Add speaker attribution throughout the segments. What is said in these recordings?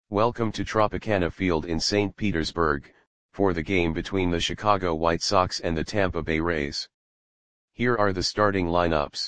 Speaker 1: Welcome to Tropicana Field in St. Petersburg, for the game between the Chicago White Sox and the Tampa Bay Rays. Here are the starting lineups.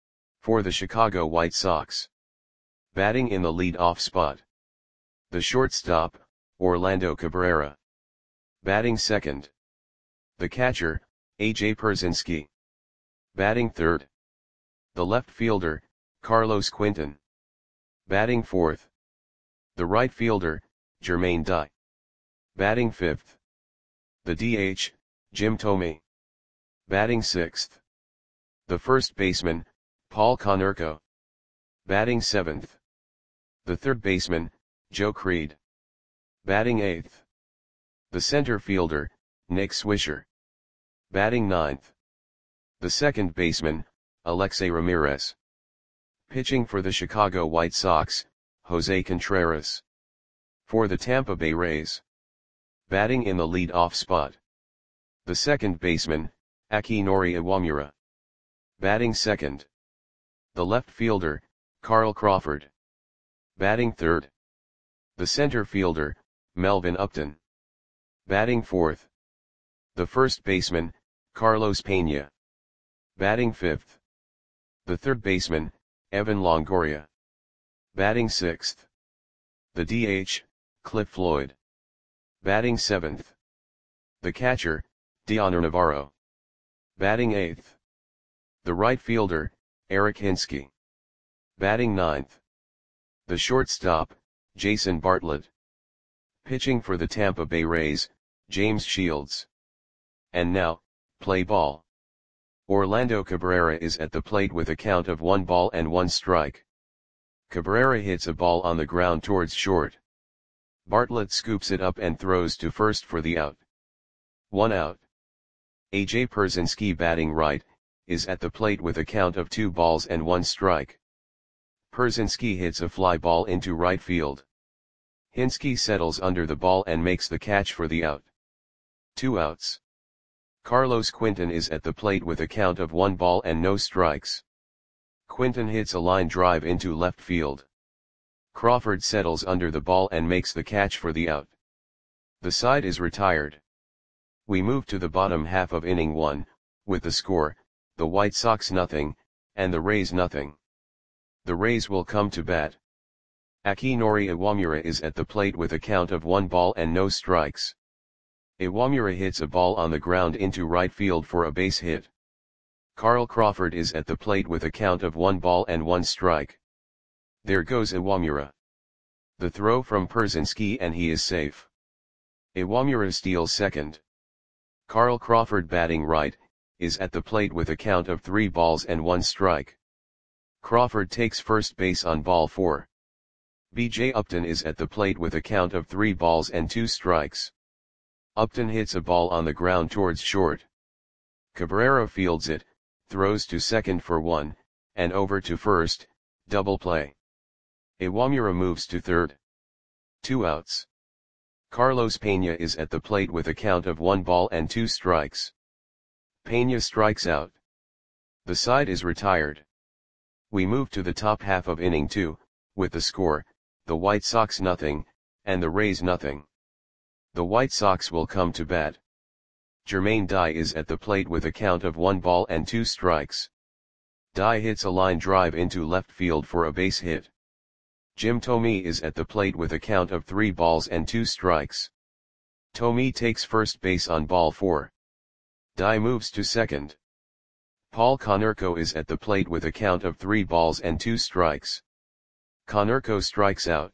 Speaker 1: For the Chicago White Sox. Batting in the lead-off spot. The shortstop, Orlando Cabrera. Batting second. The catcher, A.J. Pierzynski. Batting third. The left fielder, Carlos Quentin. Batting fourth. The right fielder, Jermaine Dye. Batting fifth. The DH, Jim Thome. Batting sixth. The first baseman, Paul Konerko. Batting seventh. The third baseman, Joe Creed. Batting eighth. The center fielder, Nick Swisher. Batting ninth. The second baseman, Alexei Ramirez. Pitching for the Chicago White Sox, Jose Contreras. For the Tampa Bay Rays. Batting in the lead-off spot. The second baseman, Akinori Iwamura. Batting second. The left fielder, Carl Crawford. Batting third. The center fielder, Melvin Upton. Batting fourth. The first baseman, Carlos Pena. Batting fifth. The third baseman, Evan Longoria. Batting sixth. The DH, Cliff Floyd. Batting seventh. The catcher, Dioner Navarro. Batting eighth. The right fielder, Eric Hinske. Batting ninth. The shortstop, Jason Bartlett. Pitching for the Tampa Bay Rays, James Shields. And now, play ball. Orlando Cabrera is at the plate with a count of 1 ball and 1 strike. Cabrera hits a ball on the ground towards short. Bartlett scoops it up and throws to first for the out. 1 out. A.J. Pierzynski, batting right, is at the plate with a count of 2 balls and 1 strike. Pierzynski hits a fly ball into right field. Hinske settles under the ball and makes the catch for the out. 2 outs. Carlos Quentin is at the plate with a count of 1 ball and no strikes. Quentin hits a line drive into left field. Crawford settles under the ball and makes the catch for the out. The side is retired. We move to the bottom half of inning 1, with the score, the White Sox 0, and the Rays 0. The Rays will come to bat. Akinori Iwamura is at the plate with a count of 1 ball and no strikes. Iwamura hits a ball on the ground into right field for a base hit. Carl Crawford is at the plate with a count of 1 ball and 1 strike. There goes Iwamura. The throw from Pierzynski and he is safe. Iwamura steals second. Carl Crawford, batting right, is at the plate with a count of 3 balls and 1 strike. Crawford takes first base on ball 4. B.J. Upton is at the plate with a count of 3 balls and 2 strikes. Upton hits a ball on the ground towards short. Cabrera fields it, throws to second for 1, and over to first, double play. Iwamura moves to third. 2 outs. Carlos Pena is at the plate with a count of 1 ball and 2 strikes. Pena strikes out. The side is retired. We move to the top half of inning 2, with the score, the White Sox 0, and the Rays 0. The White Sox will come to bat. Jermaine Dye is at the plate with a count of 1 ball and 2 strikes. Dye hits a line drive into left field for a base hit. Jim Thome is at the plate with a count of 3 balls and 2 strikes. Thome takes first base on ball 4. Dye moves to second. Paul Konerko is at the plate with a count of 3 balls and 2 strikes. Konerko strikes out.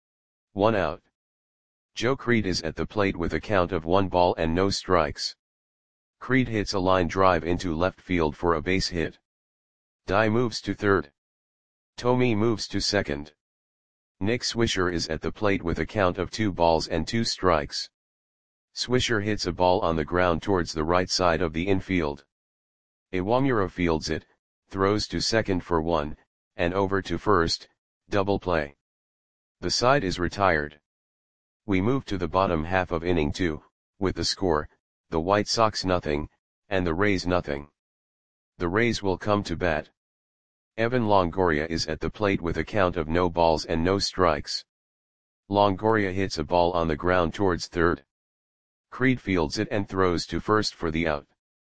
Speaker 1: 1 out. Joe Creed is at the plate with a count of 1 ball and no strikes. Creed hits a line drive into left field for a base hit. Dye moves to third. Thome moves to second. Nick Swisher is at the plate with a count of 2 balls and 2 strikes. Swisher hits a ball on the ground towards the right side of the infield. Iwamura fields it, throws to second for 1, and over to first, double play. The side is retired. We move to the bottom half of inning 2, with the score, the White Sox 0, and the Rays 0. The Rays will come to bat. Evan Longoria is at the plate with a count of no balls and no strikes. Longoria hits a ball on the ground towards third. Creed fields it and throws to first for the out.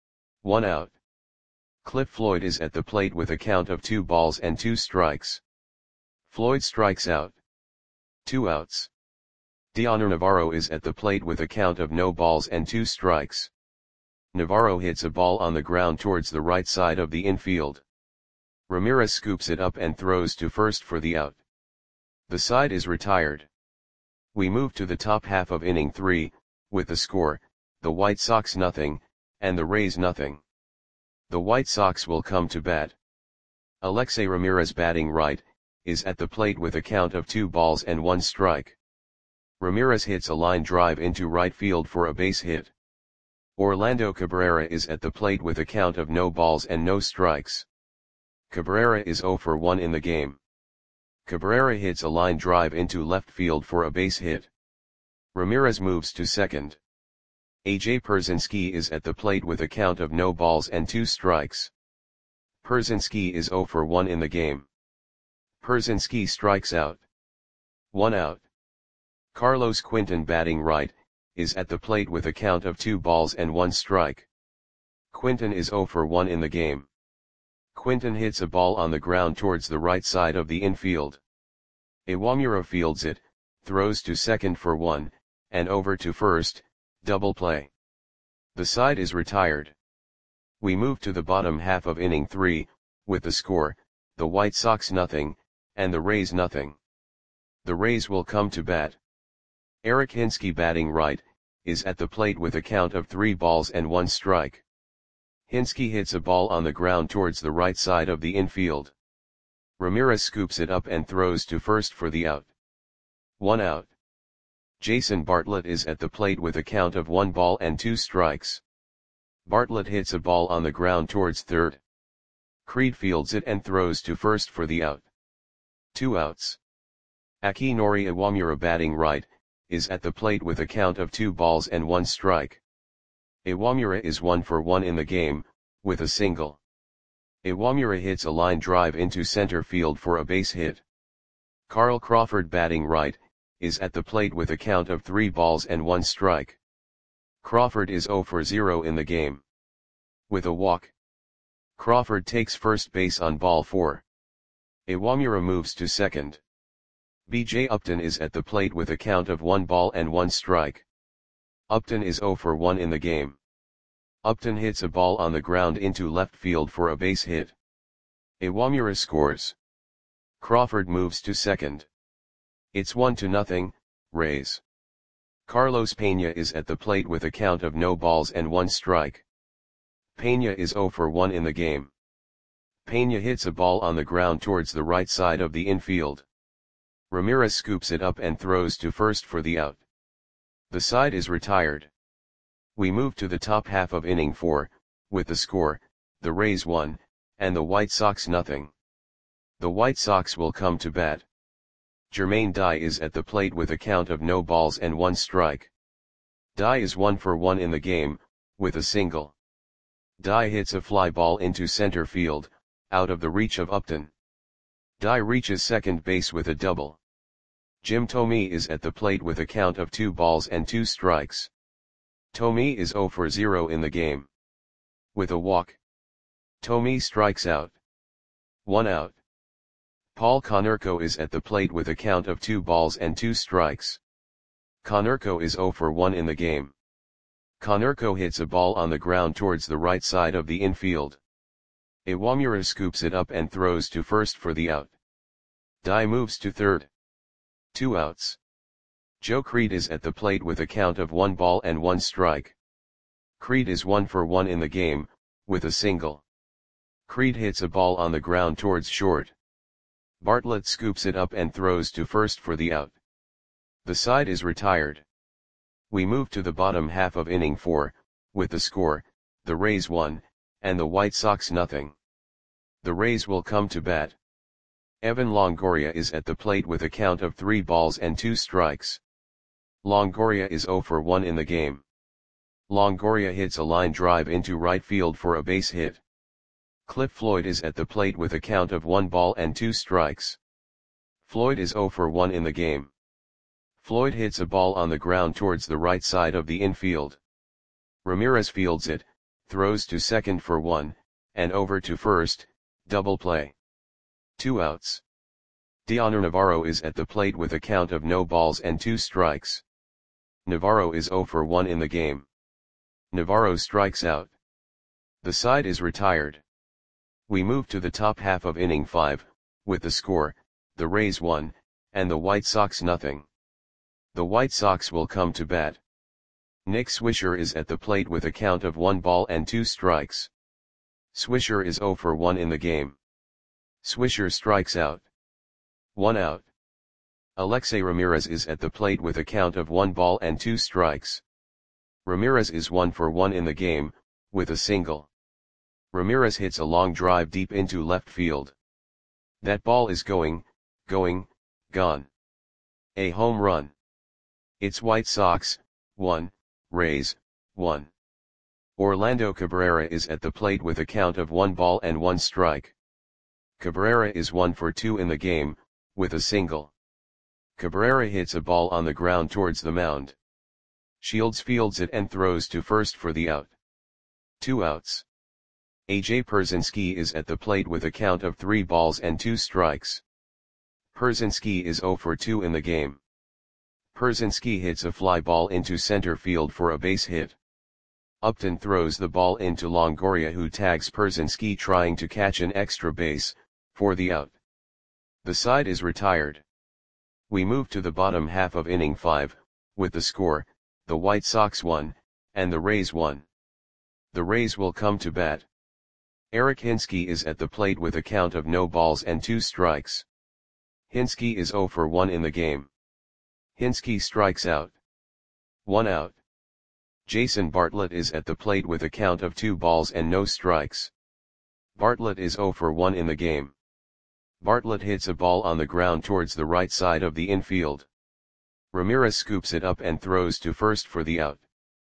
Speaker 1: 1 out. Cliff Floyd is at the plate with a count of 2 balls and 2 strikes. Floyd strikes out. 2 outs. Dioner Navarro is at the plate with a count of no balls and 2 strikes. Navarro hits a ball on the ground towards the right side of the infield. Ramirez scoops it up and throws to first for the out. The side is retired. We move to the top half of inning 3, with the score, the White Sox nothing, and the Rays nothing. The White Sox will come to bat. Alexei Ramirez, batting right, is at the plate with a count of 2 balls and 1 strike. Ramirez hits a line drive into right field for a base hit. Orlando Cabrera is at the plate with a count of no balls and no strikes. Cabrera is 0 for 1 in the game. Cabrera hits a line drive into left field for a base hit. Ramirez moves to second. A.J. Pierzynski is at the plate with a count of no balls and 2 strikes. Pierzynski is 0 for 1 in the game. Pierzynski strikes out. 1 out. Carlos Quinton, batting right, is at the plate with a count of 2 balls and 1 strike. Quinton is 0 for 1 in the game. Quinton hits a ball on the ground towards the right side of the infield. Iwamura fields it, throws to second for 1, and over to first, double play. The side is retired. We move to the bottom half of inning 3, with the score, the White Sox nothing, and the Rays nothing. The Rays will come to bat. Eric Hinske, batting right, is at the plate with a count of 3 balls and 1 strike. Hinske hits a ball on the ground towards the right side of the infield. Ramirez scoops it up and throws to first for the out. 1 out. Jason Bartlett is at the plate with a count of 1 ball and 2 strikes. Bartlett hits a ball on the ground towards third. Creed fields it and throws to first for the out. 2 outs. Akinori Iwamura, batting right, is at the plate with a count of 2 balls and 1 strike. Iwamura is 1 for 1 in the game, with a single. Iwamura hits a line drive into center field for a base hit. Carl Crawford, batting right, is at the plate with a count of 3 balls and 1 strike. Crawford is 0 for 0 in the game. With a walk. Crawford takes first base on ball 4. Iwamura moves to second. B.J. Upton is at the plate with a count of 1 ball and 1 strike. Upton is 0 for 1 in the game. Upton hits a ball on the ground into left field for a base hit. Iwamura scores. Crawford moves to second. It's 1-0, Rays. Carlos Pena is at the plate with a count of no balls and 1 strike. Pena is 0 for 1 in the game. Pena hits a ball on the ground towards the right side of the infield. Ramirez scoops it up and throws to first for the out. The side is retired. We move to the top half of inning 4, with the score, the Rays 1, and the White Sox nothing. The White Sox will come to bat. Jermaine Dye is at the plate with a count of no balls and 1 strike. Dye is 1 for 1 in the game, with a single. Dye hits a fly ball into center field, out of the reach of Upton. Dye reaches second base with a double. Jim Thome is at the plate with a count of 2 balls and 2 strikes. Thome is 0 for 0 in the game. With a walk. Thome strikes out. 1 out. Paul Konerko is at the plate with a count of 2 balls and 2 strikes. Konerko is 0 for 1 in the game. Konerko hits a ball on the ground towards the right side of the infield. Iwamura scoops it up and throws to first for the out. Dye moves to third. 2 outs. Joe Creed is at the plate with a count of 1 ball and 1 strike. Creed is 1 for 1 in the game, with a single. Creed hits a ball on the ground towards short. Bartlett scoops it up and throws to first for the out. The side is retired. We move to the bottom half of inning 4, with the score, the Rays 1, and the White Sox nothing. The Rays will come to bat. Evan Longoria is at the plate with a count of 3 balls and 2 strikes. Longoria is 0 for 1 in the game. Longoria hits a line drive into right field for a base hit. Cliff Floyd is at the plate with a count of 1 ball and 2 strikes. Floyd is 0 for 1 in the game. Floyd hits a ball on the ground towards the right side of the infield. Ramirez fields it, throws to second for 1, and over to first, double play. 2 outs. Dioner Navarro is at the plate with a count of no balls and 2 strikes. Navarro is 0 for 1 in the game. Navarro strikes out. The side is retired. We move to the top half of inning 5, with the score, the Rays 1, and the White Sox nothing. The White Sox will come to bat. Nick Swisher is at the plate with a count of 1 ball and 2 strikes. Swisher is 0 for 1 in the game. Swisher strikes out. 1 out. Alexei Ramirez is at the plate with a count of 1 ball and 2 strikes. Ramirez is 1 for 1 in the game, with a single. Ramirez hits a long drive deep into left field. That ball is gone. A home run. It's White Sox, 1, Rays, 1. Orlando Cabrera is at the plate with a count of 1 ball and 1 strike. Cabrera is 1 for 2 in the game, with a single. Cabrera hits a ball on the ground towards the mound. Shields fields it and throws to first for the out. 2 outs. A.J. Pierzynski is at the plate with a count of 3 balls and 2 strikes. Pierzynski is 0 for 2 in the game. Pierzynski hits a fly ball into center field for a base hit. Upton throws the ball into Longoria, who tags Pierzynski trying to catch an extra base, for the out. The side is retired. We move to the bottom half of inning 5, with the score, the White Sox 1, and the Rays 1. The Rays will come to bat. Eric Hinske is at the plate with a count of no balls and 2 strikes. Hinske is 0 for 1 in the game. Hinske strikes out. 1 out. Jason Bartlett is at the plate with a count of 2 balls and no strikes. Bartlett is 0 for 1 in the game. Bartlett hits a ball on the ground towards the right side of the infield. Ramirez scoops it up and throws to first for the out.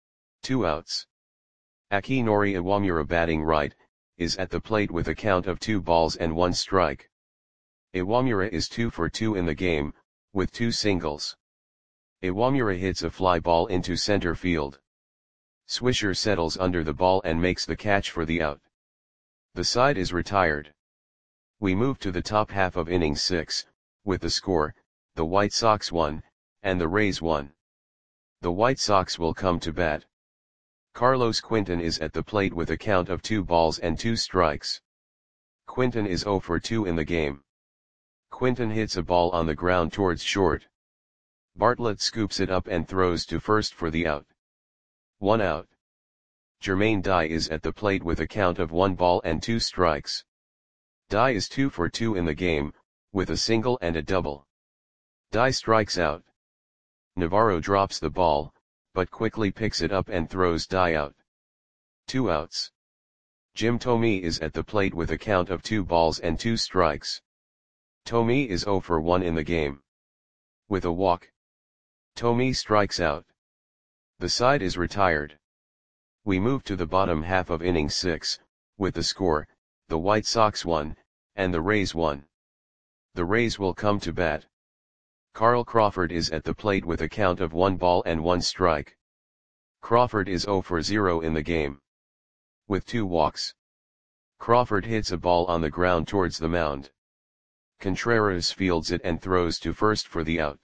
Speaker 1: 2 outs. Akinori Iwamura, batting right, is at the plate with a count of 2 balls and 1 strike. Iwamura is 2 for 2 in the game, with 2 singles. Iwamura hits a fly ball into center field. Swisher settles under the ball and makes the catch for the out. The side is retired. We move to the top half of inning 6, with the score, the White Sox 1, and the Rays 1. The White Sox will come to bat. Carlos Quinton is at the plate with a count of 2 balls and 2 strikes. Quinton is 0 for 2 in the game. Quinton hits a ball on the ground towards short. Bartlett scoops it up and throws to first for the out. 1 out. Jermaine Dye is at the plate with a count of 1 ball and 2 strikes. Dye is 2 for 2 in the game, with a single and a double. Dye strikes out. Navarro drops the ball, but quickly picks it up and throws Dye out. 2 outs. Jim Thome is at the plate with a count of 2 balls and 2 strikes. Thome is 0 for 1 in the game. With a walk. Thome strikes out. The side is retired. We move to the bottom half of inning 6, with the score, the White Sox 1, and the Rays 1. The Rays will come to bat. Carl Crawford is at the plate with a count of 1 ball and 1 strike. Crawford is 0 for 0 in the game. With 2 walks. Crawford hits a ball on the ground towards the mound. Contreras fields it and throws to first for the out.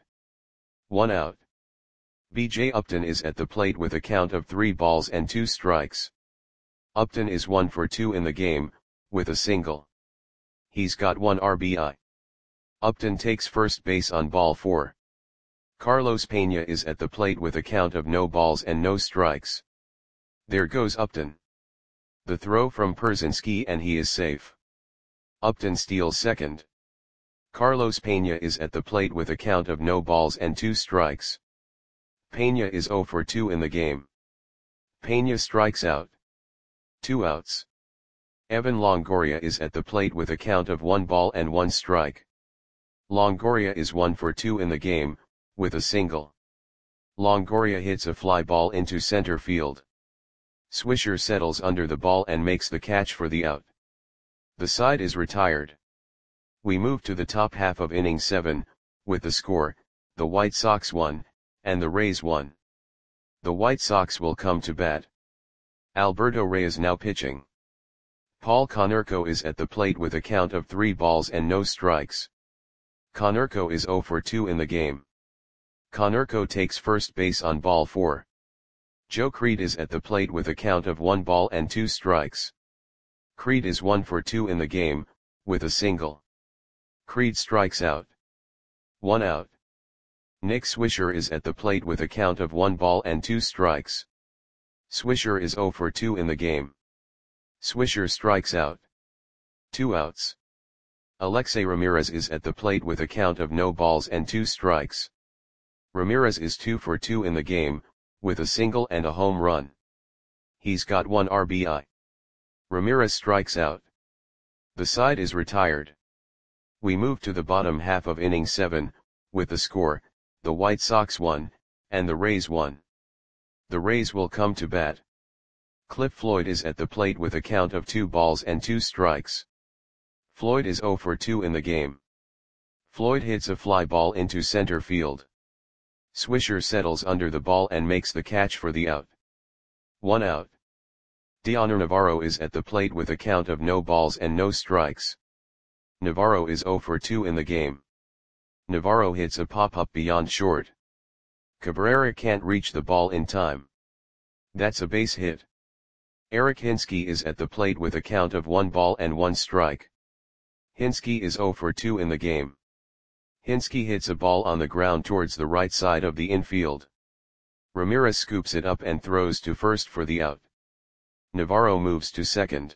Speaker 1: 1 out. B.J. Upton is at the plate with a count of 3 balls and 2 strikes. Upton is 1 for 2 in the game, with a single. He's got 1 RBI. Upton takes first base on ball 4. Carlos Pena is at the plate with a count of no balls and no strikes. There goes Upton. The throw from Pierzynski and he is safe. Upton steals second. Carlos Pena is at the plate with a count of no balls and 2 strikes. Pena is 0 for 2 in the game. Pena strikes out. 2 outs. Evan Longoria is at the plate with a count of 1 ball and 1 strike. Longoria is 1 for 2 in the game, with a single. Longoria hits a fly ball into center field. Swisher settles under the ball and makes the catch for the out. The side is retired. We move to the top half of inning 7, with the score, the White Sox won, and the Rays won. The White Sox will come to bat. Alberto Reyes now pitching. Paul Konerko is at the plate with a count of 3 balls and no strikes. Konerko is 0 for 2 in the game. Konerko takes first base on ball 4. Joe Creed is at the plate with a count of 1 ball and 2 strikes. Creed is 1 for 2 in the game, with a single. Creed strikes out. 1 out. Nick Swisher is at the plate with a count of 1 ball and 2 strikes. Swisher is 0 for 2 in the game. Swisher strikes out. 2 outs. Alexei Ramirez is at the plate with a count of no balls and 2 strikes. Ramirez is 2 for 2 in the game, with a single and a home run. He's got 1 RBI. Ramirez strikes out. The side is retired. We move to the bottom half of inning 7, with the score, the White Sox won, and the Rays won. The Rays will come to bat. Cliff Floyd is at the plate with a count of 2 balls and 2 strikes. Floyd is 0 for 2 in the game. Floyd hits a fly ball into center field. Swisher settles under the ball and makes the catch for the out. 1 out. Dioner Navarro is at the plate with a count of no balls and no strikes. Navarro is 0 for 2 in the game. Navarro hits a pop-up beyond short. Cabrera can't reach the ball in time. That's a base hit. Eric Hinske is at the plate with a count of 1 ball and 1 strike. Hinske is 0 for 2 in the game. Hinske hits a ball on the ground towards the right side of the infield. Ramirez scoops it up and throws to first for the out. Navarro moves to second.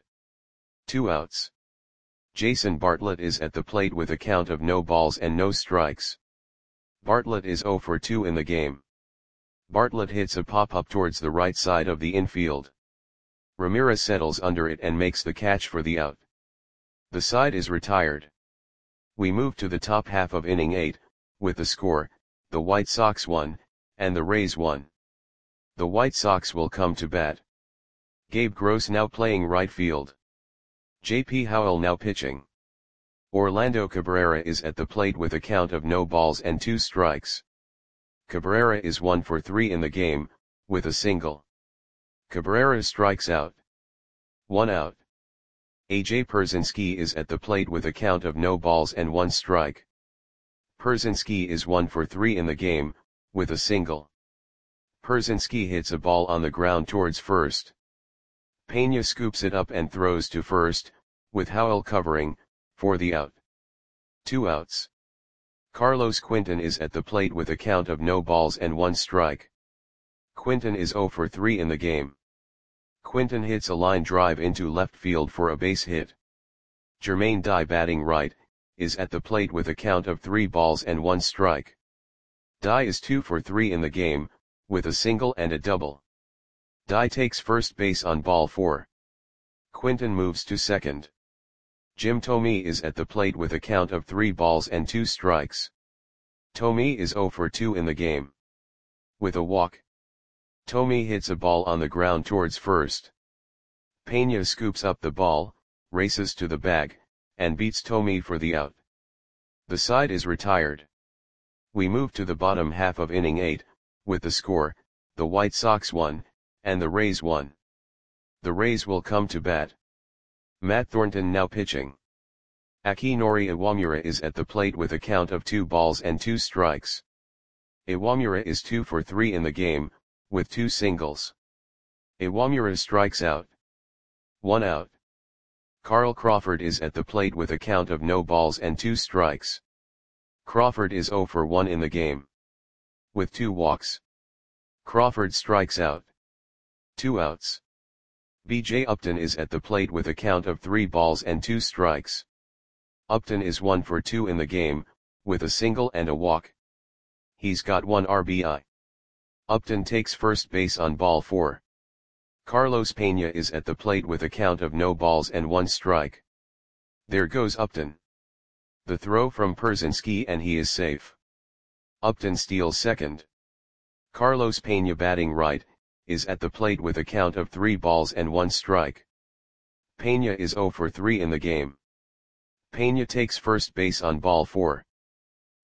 Speaker 1: 2 outs. Jason Bartlett is at the plate with a count of no balls and no strikes. Bartlett is 0 for 2 in the game. Bartlett hits a pop-up towards the right side of the infield. Ramirez settles under it and makes the catch for the out. The side is retired. We move to the top half of inning 8, with the score, the White Sox won, and the Rays won. The White Sox will come to bat. Gabe Gross now playing right field. J.P. Howell now pitching. Orlando Cabrera is at the plate with a count of no balls and 2 strikes. Cabrera is 1 for 3 in the game, with a single. Cabrera strikes out. 1 out. A.J. Pierzynski is at the plate with a count of no balls and 1 strike. Pierzynski is 1 for 3 in the game, with a single. Pierzynski hits a ball on the ground towards first. Pena scoops it up and throws to first, with Howell covering, for the out. 2 outs. Carlos Quinton is at the plate with a count of no balls and 1 strike. Quinton is 0 for 3 in the game. Quinton hits a line drive into left field for a base hit. Jermaine Dye batting right, is at the plate with a count of 3 balls and 1 strike. Dye is 2 for 3 in the game, with a single and a double. Dye takes first base on ball 4. Quinton moves to second. Jim Thome is at the plate with a count of 3 balls and 2 strikes. Thome is 0 for 2 in the game. With a walk. Thome hits a ball on the ground towards first. Pena scoops up the ball, races to the bag, and beats Thome for the out. The side is retired. We move to the bottom half of inning 8, with the score, the White Sox won, and the Rays won. The Rays will come to bat. Matt Thornton now pitching. Akinori Iwamura is at the plate with a count of 2 balls and 2 strikes. Iwamura is 2 for 3 in the game, with 2 singles. Iwamura strikes out. 1 out. Carl Crawford is at the plate with a count of no balls and 2 strikes. Crawford is 0 for 1 in the game. With 2 walks. Crawford strikes out. 2 outs. B.J. Upton is at the plate with a count of 3 balls and 2 strikes. Upton is 1 for 2 in the game, with a single and a walk. He's got 1 RBI. Upton takes first base on ball 4. Carlos Pena is at the plate with a count of no balls and 1 strike. There goes Upton. The throw from Pierzynski and he is safe. Upton steals second. Carlos Pena batting right, is at the plate with a count of 3 balls and 1 strike. Pena is 0 for 3 in the game. Pena takes first base on ball 4.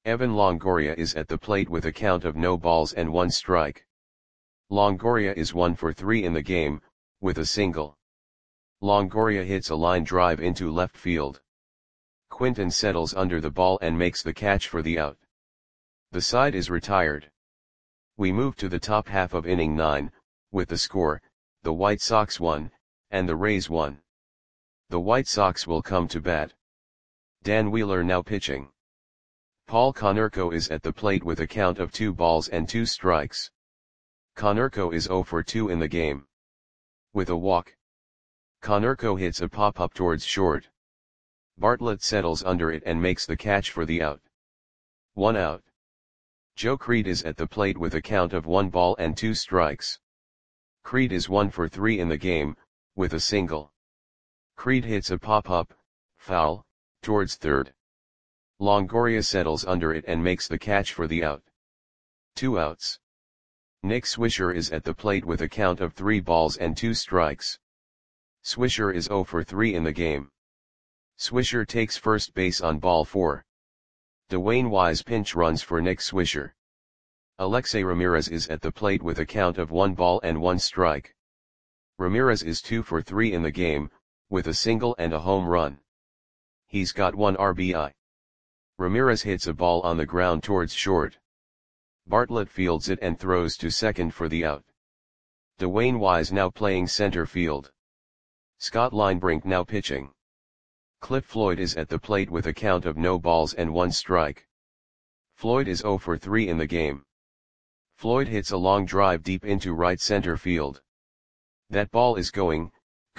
Speaker 1: Evan Longoria is at the plate with a count of no balls and 1 strike. Longoria is 1 for 3 in the game, with a single. Longoria hits a line drive into left field. Quinton settles under the ball and makes the catch for the out. The side is retired. We move to the top half of inning 9, with the score, the White Sox 1, and the Rays 1. The White Sox will come to bat. Dan Wheeler now pitching. Paul Konerko is at the plate with a count of 2 balls and 2 strikes. Konerko is 0 for 2 in the game. With a walk. Konerko hits a pop-up towards short. Bartlett settles under it and makes the catch for the out. 1 out. Joe Creed is at the plate with a count of 1 ball and 2 strikes. Creed is 1 for 3 in the game, with a single. Creed hits a pop-up, foul, towards third. Longoria settles under it and makes the catch for the out. 2 outs. Nick Swisher is at the plate with a count of 3 balls and 2 strikes. Swisher is 0 for 3 in the game. Swisher takes first base on ball 4. Dwayne Wise pinch runs for Nick Swisher. Alexei Ramirez is at the plate with a count of 1 ball and 1 strike. Ramirez is 2 for 3 in the game, with a single and a home run. He's got 1 RBI. Ramirez hits a ball on the ground towards short. Bartlett fields it and throws to second for the out. Dwayne Wise now playing center field. Scott Linebrink now pitching. Cliff Floyd is at the plate with a count of no balls and 1 strike. Floyd is 0 for 3 in the game. Floyd hits a long drive deep into right center field. That ball is gone.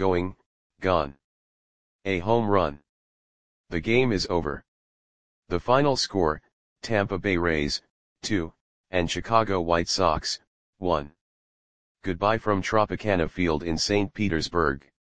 Speaker 1: A home run. The game is over. The final score, Tampa Bay Rays, 2, and Chicago White Sox, 1. Goodbye from Tropicana Field in St. Petersburg.